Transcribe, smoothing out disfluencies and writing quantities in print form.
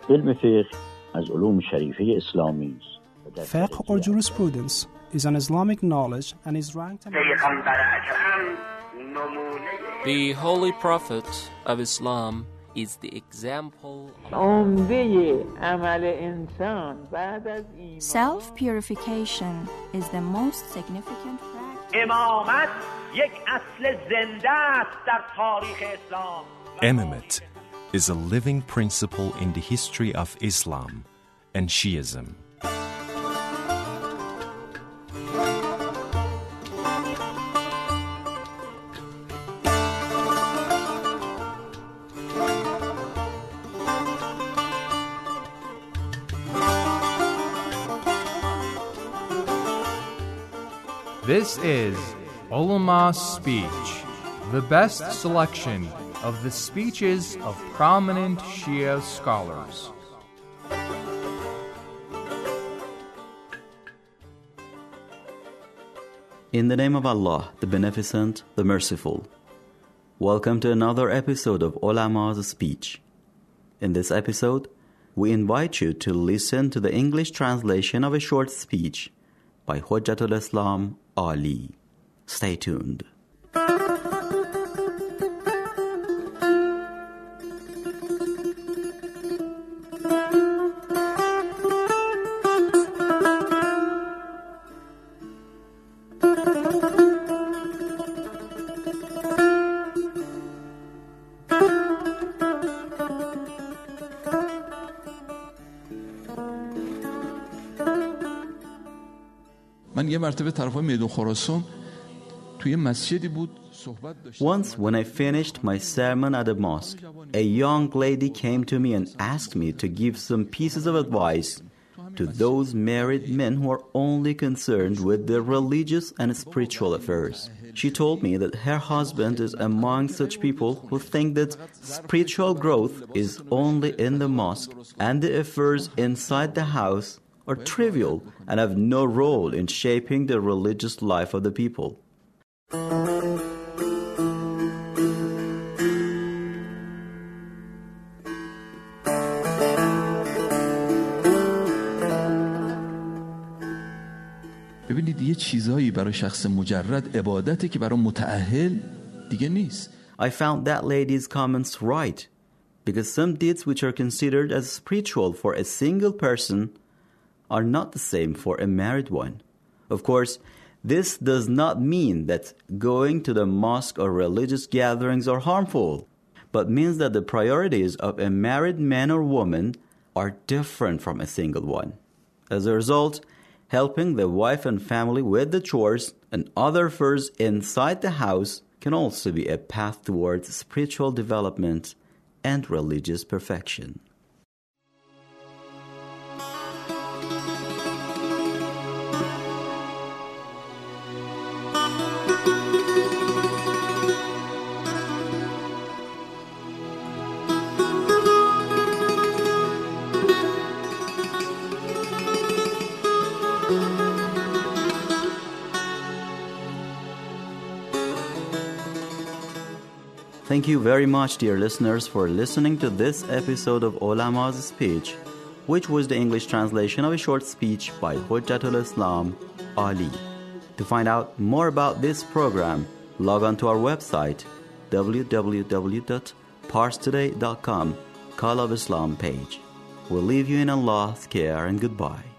علم فقه از علوم شریفه اسلامی است. Fiqh or jurisprudence is an Islamic knowledge and is ranked The Holy Prophet of Islam is the example Self-purification is the most significant practice. امامت یک اصل زنده است در تاریخ اسلام. Imamate is a living principle in the history of Islam and Shiism. This is Ulama's Speech, the best selection of the speeches of prominent Shia scholars. In the name of Allah, the Beneficent, the Merciful. Welcome to another episode of Ulama's Speech. In this episode, we invite you to listen to the English translation of a short speech by Hujjatul Islam Ali. Stay tuned. من یه مرتبه طرفای میدون خراسان توی مسجدی بود صحبت داشتم. Once when I finished my sermon at a mosque, a young lady came to me and asked me to give some pieces of advice to those married men who are only concerned with their religious and spiritual affairs. She told me that her husband is among such people who think that spiritual growth is only in the mosque and the affairs inside the house are trivial and have no role in shaping the religious life of the people. ببینید یه چیزایی برای شخص مجرد عبادته که برای متأهل دیگه نیست. I found that lady's comments right, because some deeds which are considered as spiritual for a single person are not the same for a married one. Of course, this does not mean that going to the mosque or religious gatherings are harmful, but means that the priorities of a married man or woman are different from a single one. As a result, helping the wife and family with the chores and other affairs inside the house can also be a path towards spiritual development and religious perfection. Thank you very much, dear listeners, for listening to this episode of Ulama's Speech, which was the English translation of a short speech by Hujjatul Islam Ali. To find out more about this program, log on to our website www.parstoday.com, Call of Islam page. We'll leave you in Allah's care and goodbye.